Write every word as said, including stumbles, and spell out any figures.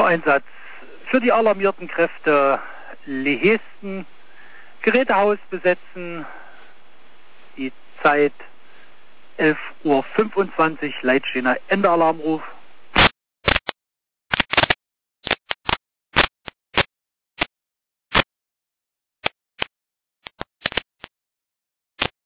Sondereinsatz für die alarmierten Kräfte Lehesten, Gerätehaus besetzen, die Zeit elf Uhr fünfundzwanzig, Leitstehender Ende Alarmruf.